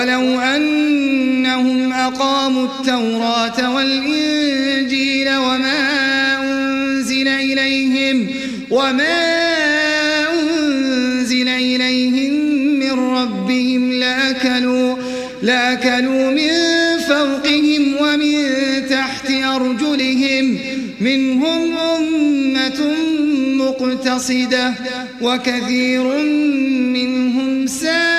ولو أنهم أقاموا التوراة والإنجيل وما أنزل إليهم من ربهم لأكلوا من فوقهم ومن تحت أرجلهم منهم أمة مقتصدة وكثير منهم ساء